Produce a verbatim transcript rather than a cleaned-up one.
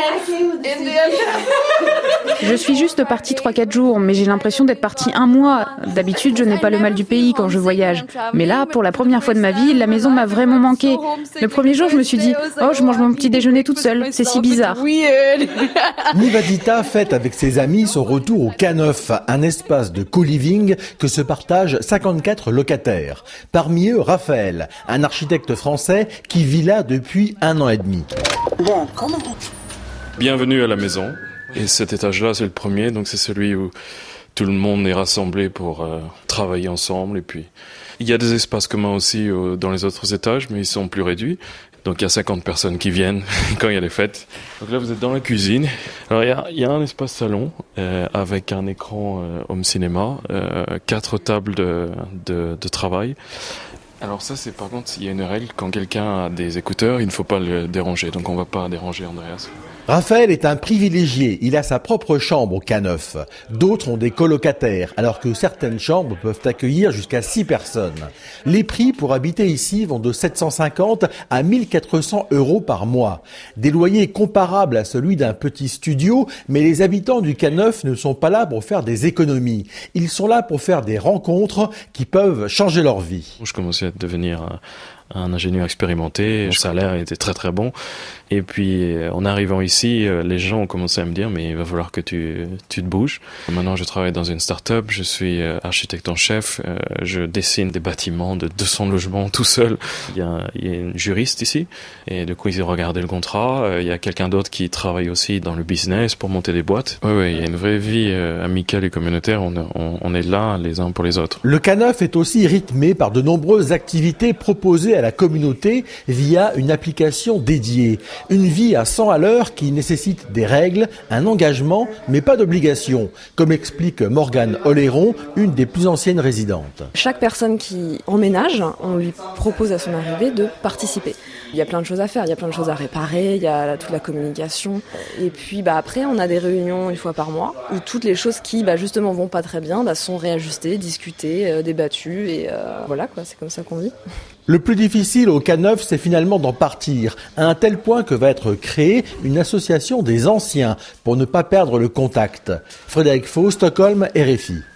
Je suis juste partie trois quatre jours, mais j'ai l'impression d'être partie un mois. D'habitude, je n'ai pas le mal du pays quand je voyage. Mais là, pour la première fois de ma vie, la maison m'a vraiment manqué. Le premier jour, je me suis dit « Oh, je mange mon petit déjeuner toute seule, c'est si bizarre. » Nivadita fête avec ses amis son retour au K neuf, un espace de co-living que se partagent cinquante-quatre locataires. Parmi eux, Raphaël, un architecte français qui vit là depuis un an et demi. Bienvenue à la maison. Et cet étage-là, c'est le premier, donc c'est celui où tout le monde est rassemblé pour euh, travailler ensemble. Et puis, il y a des espaces communs aussi euh, dans les autres étages, mais ils sont plus réduits. Donc il y a cinquante personnes qui viennent quand il y a les fêtes. Donc là, vous êtes dans la cuisine. Alors il y a, il y a un espace salon euh, avec un écran euh, home cinéma, euh, quatre tables de, de, de travail. Alors ça, c'est par contre, il y a une règle, quand quelqu'un a des écouteurs, il ne faut pas le déranger. Donc on ne va pas déranger Andreas. Raphaël est un privilégié, il a sa propre chambre au K neuf. D'autres ont des colocataires, alors que certaines chambres peuvent accueillir jusqu'à six personnes. Les prix pour habiter ici vont de sept cent cinquante à mille quatre cents euros par mois. Des loyers comparables à celui d'un petit studio, mais les habitants du K neuf ne sont pas là pour faire des économies. Ils sont là pour faire des rencontres qui peuvent changer leur vie. Je commençais à devenir un ingénieur expérimenté, le salaire était très très bon. Et puis en arrivant ici, les gens ont commencé à me dire mais il va falloir que tu, tu te bouges. Maintenant je travaille dans une start-up, je suis architecte en chef, je dessine des bâtiments de deux cents logements tout seul. Il y a, il y a une juriste ici et du coup ils ont regardé le contrat. Il y a quelqu'un d'autre qui travaille aussi dans le business pour monter des boîtes. Oui, oui, il y a une vraie vie amicale et communautaire, on, on, on est là les uns pour les autres. Le K neuf est aussi rythmé par de nombreuses activités proposées à la communauté via une application dédiée. Une vie à cent à l'heure qui nécessite des règles, un engagement, mais pas d'obligation, comme explique Morgane Oléron, une des plus anciennes résidentes. Chaque personne qui emménage, on lui propose à son arrivée de participer. Il y a plein de choses à faire, il y a plein de choses à réparer, il y a toute la communication. Et puis bah, après, on a des réunions une fois par mois où toutes les choses qui bah, justement vont pas très bien bah, sont réajustées, discutées, euh, débattues et euh, voilà quoi, c'est comme ça qu'on vit. Le plus difficile au K neuf, c'est finalement d'en partir, à un tel point que va être créée une association des anciens pour ne pas perdre le contact. Frédéric Faux, Stockholm, R F I.